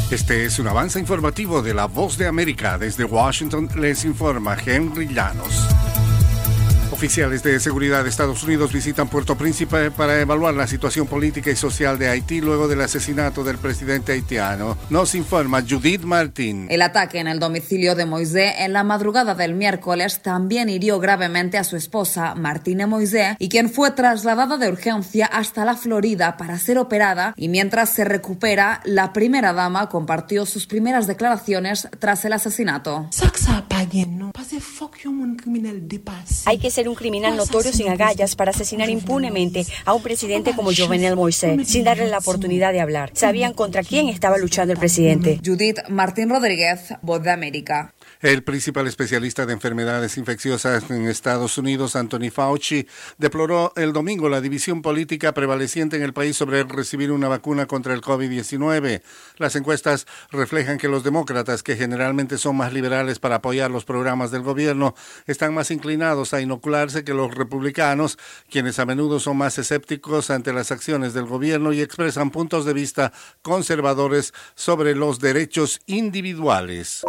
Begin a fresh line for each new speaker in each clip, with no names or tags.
Este es un avance informativo de La Voz de América. Desde Washington les informa Henry Llanos. Oficiales de seguridad de Estados Unidos visitan Puerto Príncipe para evaluar la situación política y social de Haití luego del asesinato del presidente haitiano. Nos informa Judith Martín.
El ataque en el domicilio de Moisés en la madrugada del miércoles también hirió gravemente a su esposa, Martine Moisés, y quien fue trasladada de urgencia hasta la Florida para ser operada. Y mientras se recupera, la primera dama compartió sus primeras declaraciones tras el asesinato.
Hay que ser un criminal notorio sin agallas para asesinar impunemente a un presidente como Jovenel Moisés, sin darle la oportunidad de hablar. Sabían contra quién estaba luchando el presidente.
Judith Martín Rodríguez, Voz de América.
El principal especialista de enfermedades infecciosas en Estados Unidos, Anthony Fauci, deploró el domingo la división política prevaleciente en el país sobre recibir una vacuna contra el COVID-19. Las encuestas reflejan que los demócratas, que generalmente son más liberales para apoyar los programas del gobierno, están más inclinados a inocularse que los republicanos, quienes a menudo son más escépticos ante las acciones del gobierno y expresan puntos de vista conservadores sobre los derechos individuales.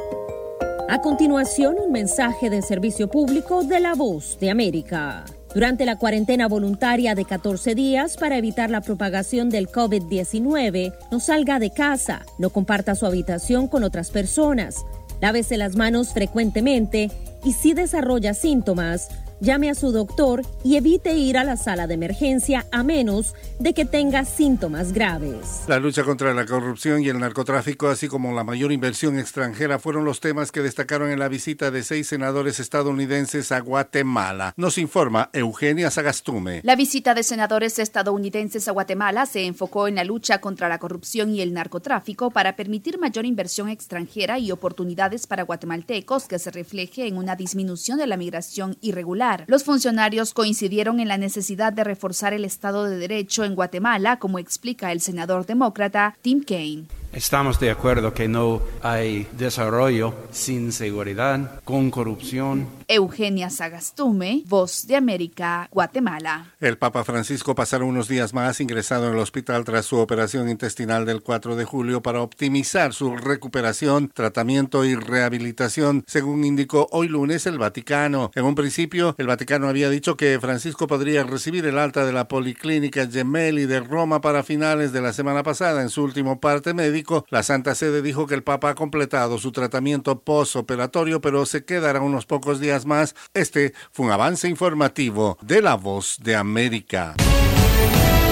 A continuación, un mensaje de servicio público de La Voz de América. Durante la cuarentena voluntaria de 14 días para evitar la propagación del COVID-19, no salga de casa, no comparta su habitación con otras personas, lávese las manos frecuentemente y si desarrolla síntomas, llame a su doctor y evite ir a la sala de emergencia a menos de que tenga síntomas graves.
La lucha contra la corrupción y el narcotráfico, así como la mayor inversión extranjera, fueron los temas que destacaron en la visita de 6 senadores estadounidenses a Guatemala. Nos informa Eugenia Sagastume.
La visita de senadores estadounidenses a Guatemala se enfocó en la lucha contra la corrupción y el narcotráfico para permitir mayor inversión extranjera y oportunidades para guatemaltecos que se refleje en una disminución de la migración irregular. Los funcionarios coincidieron en la necesidad de reforzar el Estado de Derecho en Guatemala, como explica el senador demócrata Tim Kaine.
Estamos de acuerdo que no hay desarrollo sin seguridad, con corrupción.
Eugenia Sagastume, Voz de América, Guatemala.
El Papa Francisco pasará unos días más ingresado en el hospital tras su operación intestinal del 4 de julio para optimizar su recuperación, tratamiento y rehabilitación, según indicó hoy lunes el Vaticano. En un principio, el Vaticano había dicho que Francisco podría recibir el alta de la Policlínica Gemelli de Roma para finales de la semana pasada. En su último parte médico, la Santa Sede dijo que el Papa ha completado su tratamiento postoperatorio, pero se quedará unos pocos días más. Este fue un avance informativo de La Voz de América.